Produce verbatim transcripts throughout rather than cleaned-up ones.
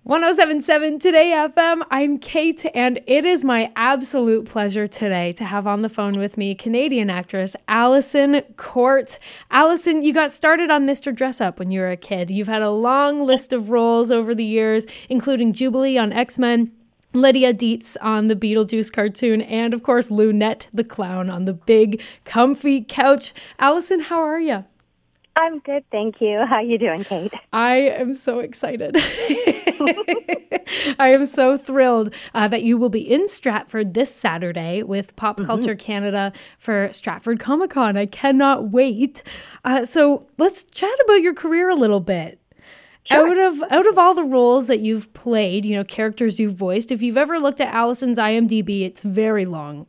one oh seven point seven Today F M. I'm Kate, and it is my absolute pleasure today to have on the phone with me Canadian actress Alyson Court. Alyson, you got started on Mister Dressup when you were a kid. You've had a long list of roles over the years, including Jubilee on X-Men, Lydia Deetz on the Beetlejuice cartoon, and of course Lunette the Clown on the big, comfy couch. Alyson, how are you? I'm good, thank you. How you doing, Kate? I am so excited. I am so thrilled uh, that you will be in Stratford this Saturday with Pop mm-hmm. Culture Canada for Stratford Comic Con. I cannot wait. Uh, so let's chat about your career a little bit. Sure. Out of out of all the roles that you've played, you know, characters you've voiced, if you've ever looked at Alyson's I M D B, it's very long.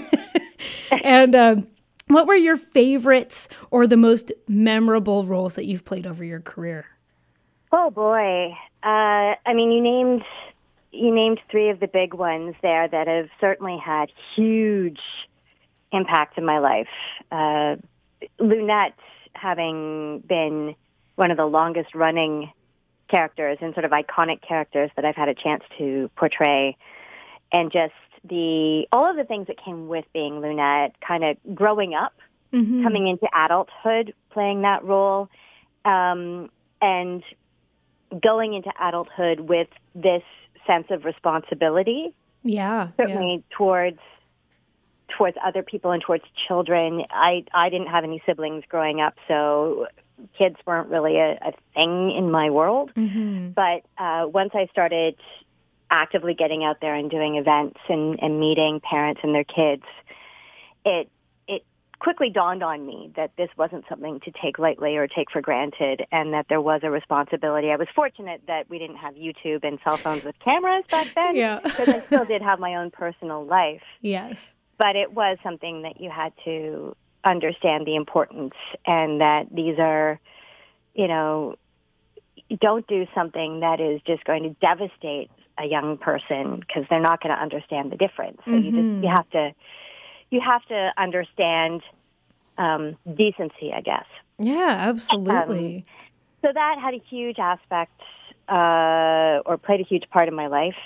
and uh, what were your favorites or the most memorable roles that you've played over your career? Oh boy, uh, I mean, you named you named three of the big ones there that have certainly had huge impact in my life. Uh, Lunette, having been one of the longest running characters and sort of iconic characters that I've had a chance to portray, and just the all of the things that came with being Lunette, kind of growing up, mm-hmm. coming into adulthood, playing that role, um, and going into adulthood with this sense of responsibility. Yeah, certainly yeah. towards towards other people and towards children. I I didn't have any siblings growing up, so kids weren't really a, a thing in my world. Mm-hmm. But uh, once I started actively getting out there and doing events and, and meeting parents and their kids, it it quickly dawned on me that this wasn't something to take lightly or take for granted, and that there was a responsibility. I was fortunate that we didn't have YouTube and cell phones with cameras back then, yeah. because I still did have my own personal life. Yes. But it was something that you had to understand the importance, and that these are, you know, don't do something that is just going to devastate a young person, because they're not going to understand the difference. So mm-hmm. you just you have to you have to understand um, decency, I guess. Yeah, absolutely. Um, so that had a huge aspect, uh, or played a huge part in my life.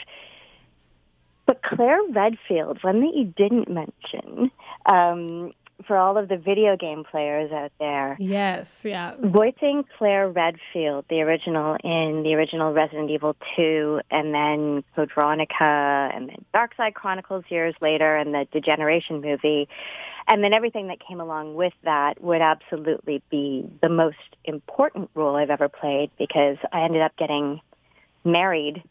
But Claire Redfield, one that you didn't mention, um, for all of the video game players out there. Yes, yeah. Voicing Claire Redfield, the original in the original Resident Evil two, and then Code Veronica, and then Darkside Chronicles years later, and the Degeneration movie, and then everything that came along with that would absolutely be the most important role I've ever played, because I ended up getting married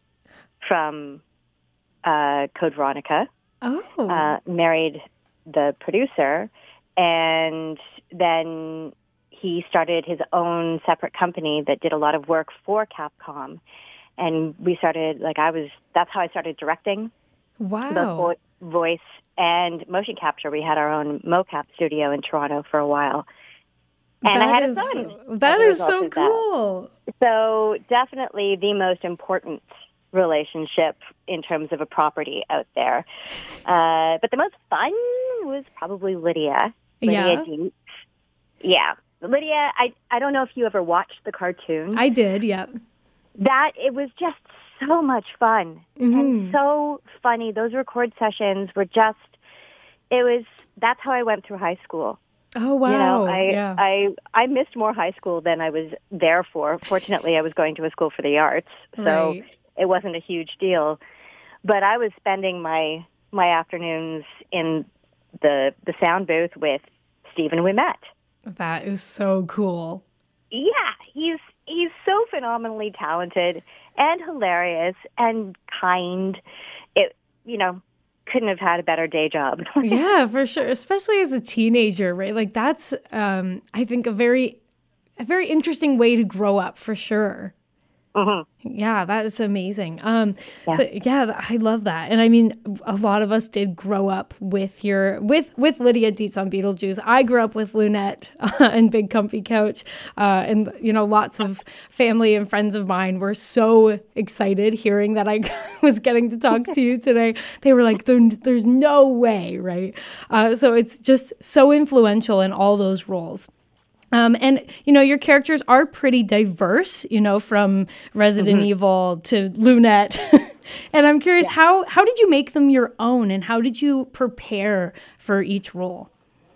from uh, Code Veronica. Oh. Uh, married the producer, and then he started his own separate company that did a lot of work for Capcom. And we started, like I was, that's how I started directing. Wow. Both vo- voice and motion capture. We had our own mocap studio in Toronto for a while. And that I had is, a son. That is so cool. That. So definitely the most important relationship in terms of a property out there. Uh, but the most fun was probably Lydia. Lydia yeah. Deetz. Yeah. Lydia, I, I don't know if you ever watched the cartoon. I did, yeah. That, it was just so much fun. Mm-hmm. And so funny. Those record sessions were just, it was, that's how I went through high school. Oh, wow. You know, I, yeah. I, I missed more high school than I was there for. Fortunately, I was going to a school for the arts, so right. it wasn't a huge deal. But I was spending my my afternoons in the the sound booth with Stephen Ouimet. That is so cool. Yeah, he's he's so phenomenally talented and hilarious and kind. It you know, couldn't have had a better day job. Yeah, for sure. Especially as a teenager, right? Like that's um I think a very a very interesting way to grow up, for sure. Mm-hmm. Yeah, that is amazing. Um, yeah. So yeah, I love that. And I mean, a lot of us did grow up with your with with Lydia Deetz on Beetlejuice. I grew up with Lunette uh, and Big Comfy Couch, uh, and you know, lots of family and friends of mine were so excited hearing that I was getting to talk to you today. They were like, there, "There's no way," right? Uh, so it's just so influential in all those roles. Um, and, you know, your characters are pretty diverse, you know, from Resident mm-hmm. Evil to Lunette. And I'm curious, yeah. how, how did you make them your own, and how did you prepare for each role?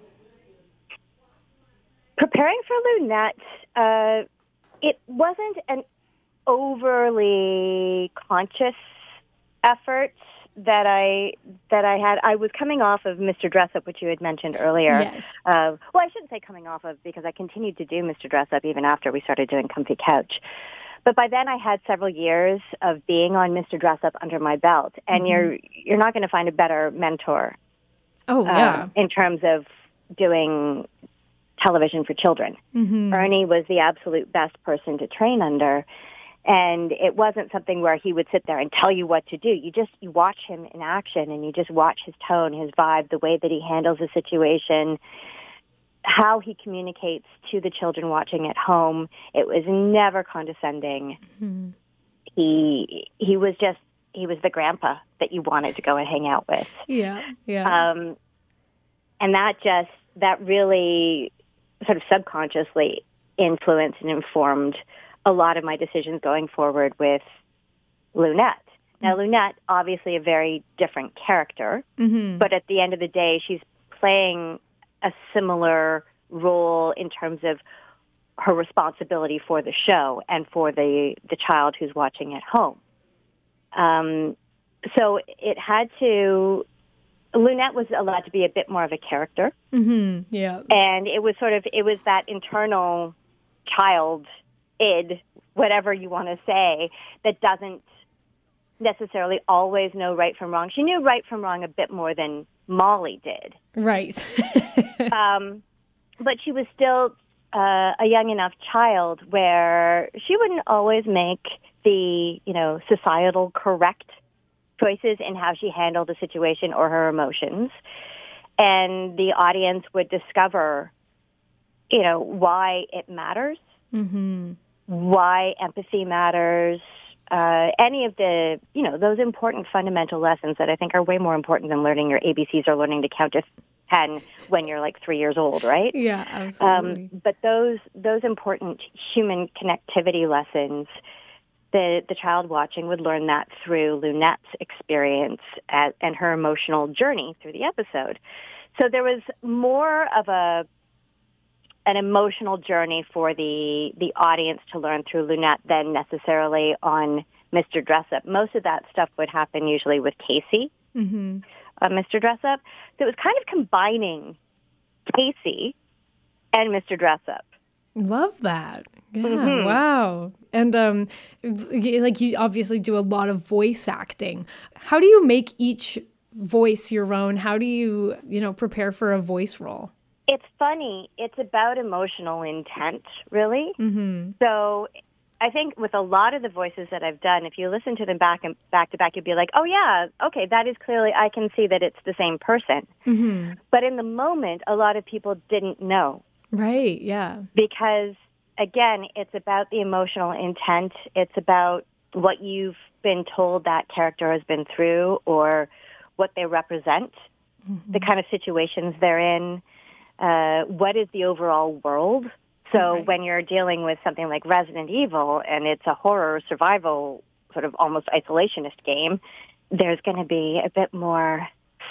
Preparing for Lunette, uh, it wasn't an overly conscious effort that I that I had. I was coming off of Mister Dressup, which you had mentioned earlier. Yes. Uh, well, I shouldn't say coming off of, because I continued to do Mister Dressup even after we started doing Comfy Couch. But by then I had several years of being on Mister Dressup under my belt, and mm-hmm. you're you're not going to find a better mentor. Oh, yeah. Uh, in terms of doing television for children. Mm-hmm. Ernie was the absolute best person to train under. And it wasn't something where he would sit there and tell you what to do. You just, you watch him in action, and you just watch his tone, his vibe, the way that he handles the situation, how he communicates to the children watching at home. It was never condescending. Mm-hmm. He, he was just, he was the grandpa that you wanted to go and hang out with. Yeah, yeah. Um, and that just, that really sort of subconsciously influenced and informed a lot of my decisions going forward with Lunette. Now, Lunette, obviously a very different character, mm-hmm. but at the end of the day, she's playing a similar role in terms of her responsibility for the show and for the, the child who's watching at home. Um, so it had to, Lunette was allowed to be a bit more of a character. Mm-hmm. Yeah. And it was sort of, it was that internal child id, whatever you want to say, that doesn't necessarily always know right from wrong. She knew right from wrong a bit more than Molly did. Right. um, but she was still uh, a young enough child where she wouldn't always make the, you know, societal correct choices in how she handled the situation or her emotions. And the audience would discover, you know, why it matters. Mm-hmm. Why empathy matters, uh, any of the, you know, those important fundamental lessons that I think are way more important than learning your A B Cs or learning to count to ten when you're like three years old, right? Yeah, absolutely. Um, but those those important human connectivity lessons, the the child watching would learn that through Lunette's experience as, and her emotional journey through the episode. So there was more of a an emotional journey for the the audience to learn through Lunette than necessarily on Mister Dressup. Most of that stuff would happen usually with Casey, mm-hmm. uh, Mister Dressup. So it was kind of combining Casey and Mister Dressup. Love that. Yeah, mm-hmm. Wow. And um, like you obviously do a lot of voice acting. How do you make each voice your own? How do you, you know, prepare for a voice role? It's funny. It's about emotional intent, really. Mm-hmm. So I think with a lot of the voices that I've done, if you listen to them back and back to back, you'd be like, oh, yeah, okay, that is clearly, I can see that it's the same person. Mm-hmm. But in the moment, a lot of people didn't know. Right, yeah. Because, again, it's about the emotional intent. It's about what you've been told that character has been through or what they represent, mm-hmm. the kind of situations they're in. Uh, what is the overall world? So right. when you're dealing with something like Resident Evil and it's a horror survival sort of almost isolationist game, there's going to be a bit more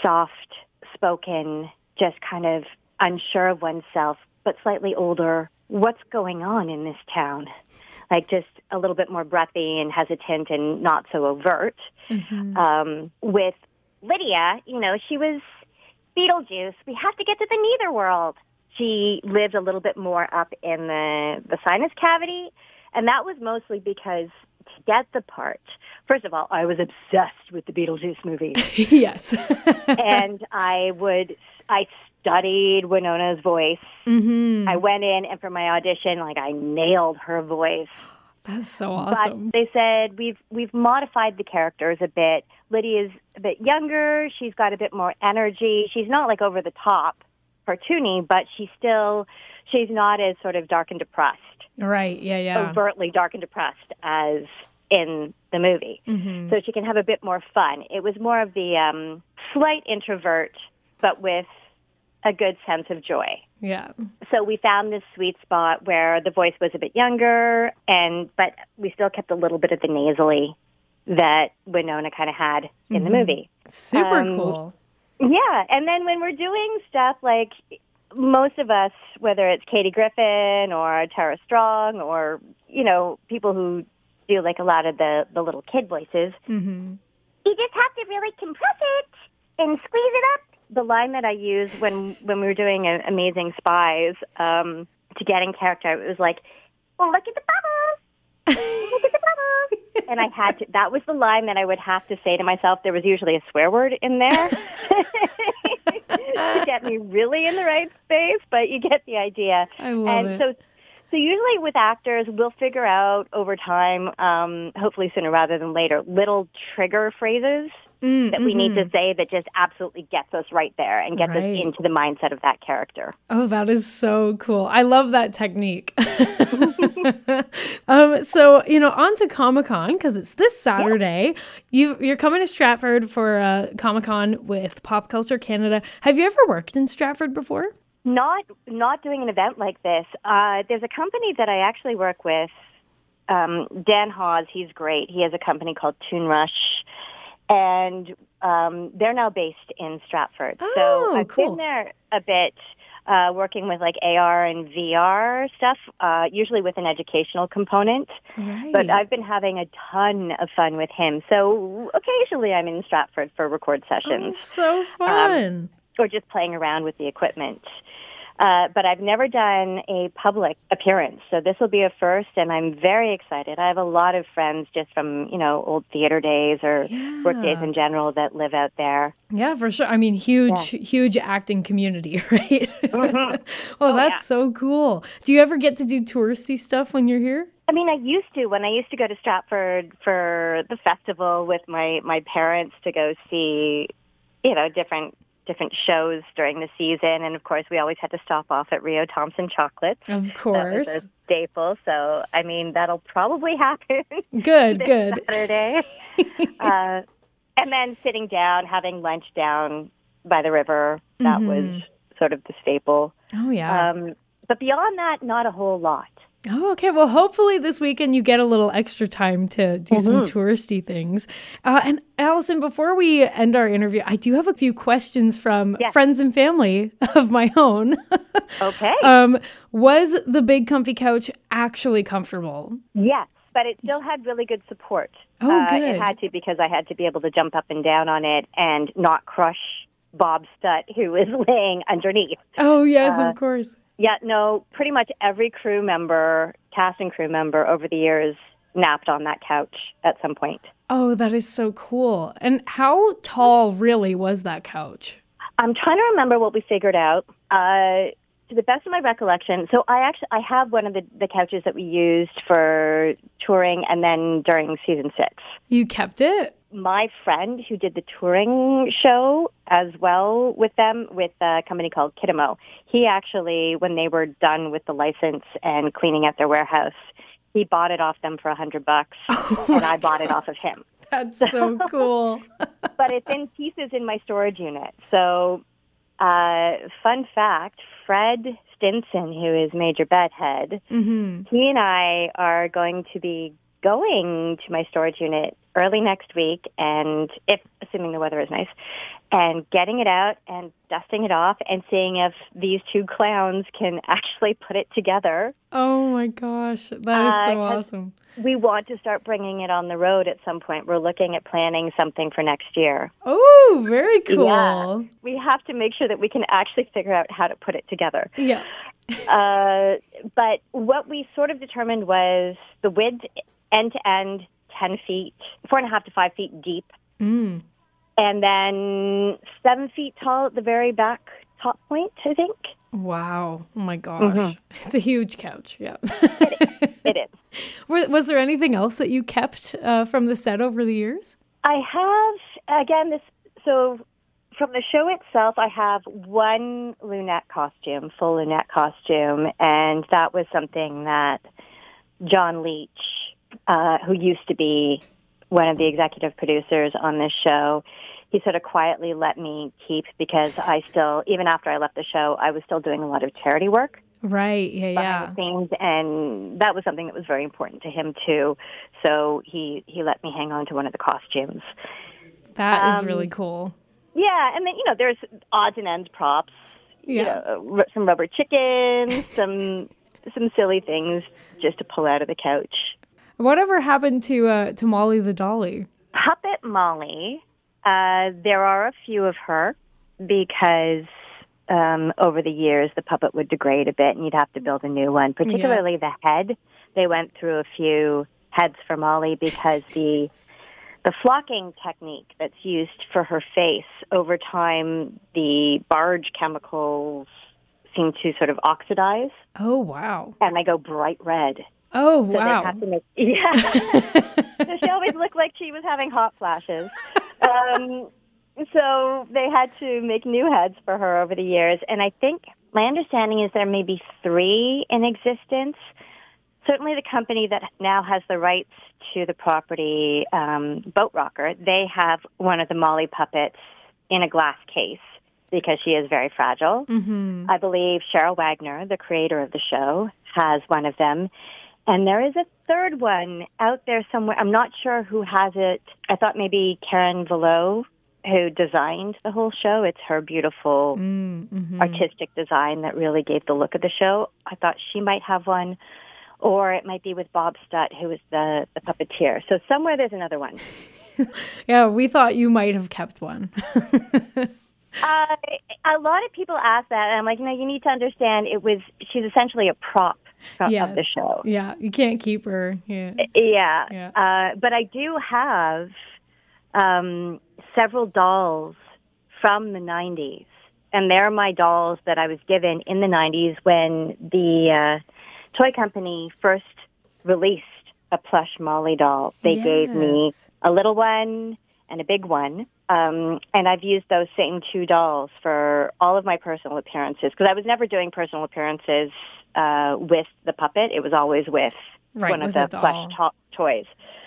soft-spoken, just kind of unsure of oneself, but slightly older. What's going on in this town? Like just a little bit more breathy and hesitant and not so overt. Mm-hmm. Um, with Lydia, you know, she was Beetlejuice, we have to get to the Netherworld. She lived a little bit more up in the, the sinus cavity, and that was mostly because to get the part, first of all, I was obsessed with the Beetlejuice movie. Yes. And I would, I studied Winona's voice. Mm-hmm. I went in, and for my audition, like, I nailed her voice. That's so awesome. But they said, we've we've modified the characters a bit. Lydia's a bit younger. She's got a bit more energy. She's not like over the top cartoony, but she's still, she's not as sort of dark and depressed. Right, yeah, yeah. Overtly dark and depressed as in the movie. Mm-hmm. So she can have a bit more fun. It was more of the um, slight introvert, but with a good sense of joy. Yeah. So we found this sweet spot where the voice was a bit younger, and but we still kept a little bit of the nasally that Winona kind of had in mm-hmm. the movie. Super um, cool. Yeah, and then when we're doing stuff like most of us, whether it's Katie Griffin or Tara Strong or, you know, people who do like a lot of the, the little kid voices, mm-hmm. you just have to really compress it and squeeze it up. The line that I used when, when we were doing uh, Amazing Spies um, to get in character, it was like, well, look at the bubbles. Look at the bubbles. And I had to, that was the line that I would have to say to myself. There was usually a swear word in there to get me really in the right space, but you get the idea. I love and it. so So usually with actors, we'll figure out over time, um, hopefully sooner rather than later, little trigger phrases mm, that we mm-hmm. need to say that just absolutely gets us right there and gets right. us into the mindset of that character. Oh, that is so cool. I love that technique. um, so, you know, on to Comic-Con, because it's this Saturday. Yeah. You, you're coming to Stratford for uh, Comic-Con with Pop Culture Canada. Have you ever worked in Stratford before? Not not doing an event like this. Uh, there's a company that I actually work with, um, Dan Hawes. He's great. He has a company called Toon Rush, and um, they're now based in Stratford. Oh, so I've cool. been there a bit, uh, working with like A R and V R stuff, uh, usually with an educational component. Right. But I've been having a ton of fun with him. So occasionally I'm in Stratford for record sessions. Oh, so fun. Um, or just playing around with the equipment. Uh, but I've never done a public appearance, so this will be a first, and I'm very excited. I have a lot of friends just from, you know, old theater days or yeah. work days in general that live out there. Yeah, for sure. I mean, huge, yeah. huge acting community, right? Mm-hmm. well, oh, that's yeah. so cool. Do you ever get to do touristy stuff when you're here? I mean, I used to. When I used to go to Stratford for the festival with my, my parents to go see, you know, different different shows during the season. And, of course, we always had to stop off at Rio Thompson Chocolates. Of course. That was a staple. So, I mean, that'll probably happen. Good, this good. Saturday. uh, and then sitting down, having lunch down by the river, that mm-hmm. was sort of the staple. Oh, yeah. Um, but beyond that, not a whole lot. Oh, okay. Well, hopefully this weekend you get a little extra time to do mm-hmm. some touristy things. Uh, and Allison, before we end our interview, I do have a few questions from yes. friends and family of my own. Okay. um, was the big comfy couch actually comfortable? Yes, but it still had really good support. Oh, uh, good. It had to because I had to be able to jump up and down on it and not crush Bob Stutt, who was laying underneath. Oh, yes, uh, of course. Yeah, no, pretty much every crew member, cast and crew member over the years napped on that couch at some point. Oh, that is so cool. And how tall really was that couch? I'm trying to remember what we figured out. Uh, to the best of my recollection, so I actually I have one of the, the couches that we used for touring and then during season six. You kept it? My friend who did the touring show as well with them, with a company called Kitamo, he actually, when they were done with the license and cleaning out their warehouse, he bought it off them for a hundred bucks, oh and I bought God. it off of him. That's so cool. But it's in pieces in my storage unit. So, uh, fun fact, Fred Stinson, who is Major Bedhead, mm-hmm. he and I are going to be going to my storage unit early next week, and if assuming the weather is nice, and getting it out and dusting it off and seeing if these two clowns can actually put it together. Oh my gosh, that is uh, so awesome. We want to start bringing it on the road at some point. We're looking at planning something for next year. Oh, very cool. Yeah. We have to make sure that we can actually figure out how to put it together. Yeah. uh, but what we sort of determined was the width end to end, ten feet, four and a half to five feet deep. Mm. And then seven feet tall at the very back top point, I think. Wow. Oh, my gosh. Mm-hmm. It's a huge couch. Yeah. It is. It is. Was, was there anything else that you kept uh, from the set over the years? I have, again, this, so from the show itself, I have one Lunette costume, full Lunette costume, and that was something that John Leach, uh, who used to be one of the executive producers on this show, he sort of quietly let me keep because I still, even after I left the show, I was still doing a lot of charity work. Right. Yeah. Behind Yeah. the scenes, and that was something that was very important to him too. So he he let me hang on to one of the costumes. That um, is really cool. Yeah, and then you know there's odds and ends props. Yeah. You know, r- some rubber chickens, some some silly things just to pull out of the couch. Whatever happened to uh, to Molly the Dolly? Puppet Molly. Uh, there are a few of her because. Um, over the years, the puppet would degrade a bit, and you'd have to build a new one. Particularly yeah. the head, they went through a few heads for Molly because the the flocking technique that's used for her face over time, the barge chemicals seem to sort of oxidize. Oh wow! And they go bright red. Oh so wow! Have to make, yeah. So she always looked like she was having hot flashes. Um, So they had to make new heads for her over the years. And I think my understanding is there may be three in existence. Certainly the company that now has the rights to the property, um, Boat Rocker, they have one of the Molly puppets in a glass case because she is very fragile. Mm-hmm. I believe Cheryl Wagner, the creator of the show, has one of them. And there is a third one out there somewhere. I'm not sure who has it. I thought maybe Karen Vallot, who designed the whole show. It's her beautiful mm-hmm. artistic design that really gave the look of the show. I thought she might have one, or it might be with Bob Stutt, who is the, the puppeteer. So somewhere there's another one. Yeah, we thought you might have kept one. uh, a lot of people ask that, and I'm like, no, you need to understand it was, she's essentially a prop from, yes. of the show. Yeah, you can't keep her. Yeah. Yeah. yeah. Uh, but I do have um, several dolls from the nineties. And they're my dolls that I was given in the nineties when the uh, toy company first released a plush Molly doll. They yes. gave me a little one and a big one. Um, and I've used those same two dolls for all of my personal appearances because I was never doing personal appearances uh, with the puppet. It was always with right, one with of the plush to- toys.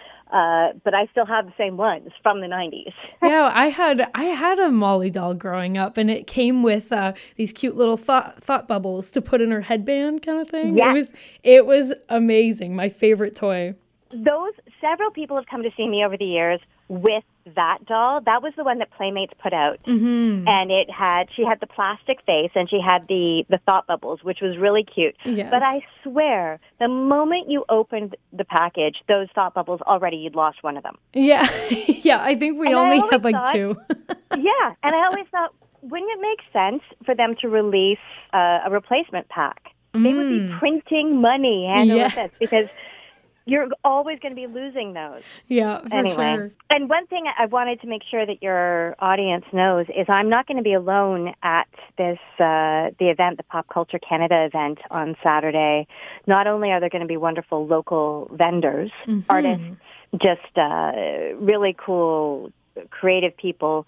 Uh, but I still have the same ones from the nineties. Yeah, I had I had a Molly doll growing up, and it came with uh, these cute little thought thought bubbles to put in her headband, kind of thing. Yes. It was it was amazing. My favorite toy. Those several people have come to see me over the years with that doll. That was the one that Playmates put out, mm-hmm. and it had she had the plastic face and she had the the thought bubbles, which was really cute. Yes. But I swear, the moment you opened the package, those thought bubbles already you'd lost one of them. Yeah, yeah. I think we and only have like thought, two. Yeah, and I always thought, wouldn't it make sense for them to release uh, a replacement pack? They mm. would be printing money hand yes. over fist because you're always going to be losing those. Yeah, for anyway. sure. And one thing I wanted to make sure that your audience knows is I'm not going to be alone at this, uh, the event, the Pop Culture Canada event on Saturday. Not only are there going to be wonderful local vendors, mm-hmm. artists, just uh, really cool, creative people,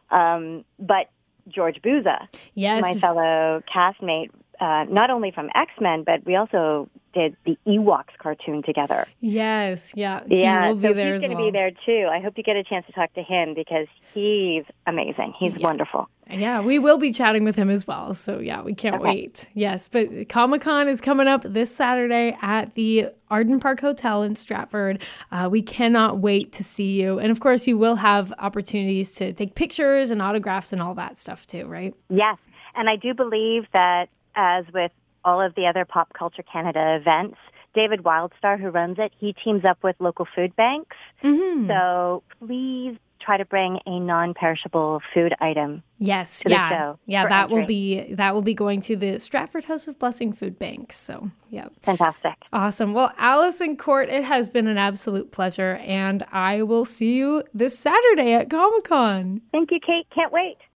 um, but George Buza, yes. my fellow castmate, uh, not only from X-Men, but we also did the Ewoks cartoon together. Yes, yeah. He yeah, will be so there he's as going to well. be there too. I hope you get a chance to talk to him because he's amazing. He's yes. wonderful. Yeah, we will be chatting with him as well. So yeah, we can't okay. wait. Yes, but Comic-Con is coming up this Saturday at the Arden Park Hotel in Stratford. Uh, we cannot wait to see you. And of course, you will have opportunities to take pictures and autographs and all that stuff too, right? Yes, and I do believe that as with all of the other Pop Culture Canada events, David Wildstar, who runs it, he teams up with local food banks. Mm-hmm. So please try to bring a non-perishable food item. Yes, to yeah, the show yeah. That entry. will be that will be going to the Stratford House of Blessing Food Bank. So, yeah, fantastic, awesome. Well, Allison Court, it has been an absolute pleasure, and I will see you this Saturday at Comic-Con. Thank you, Kate. Can't wait.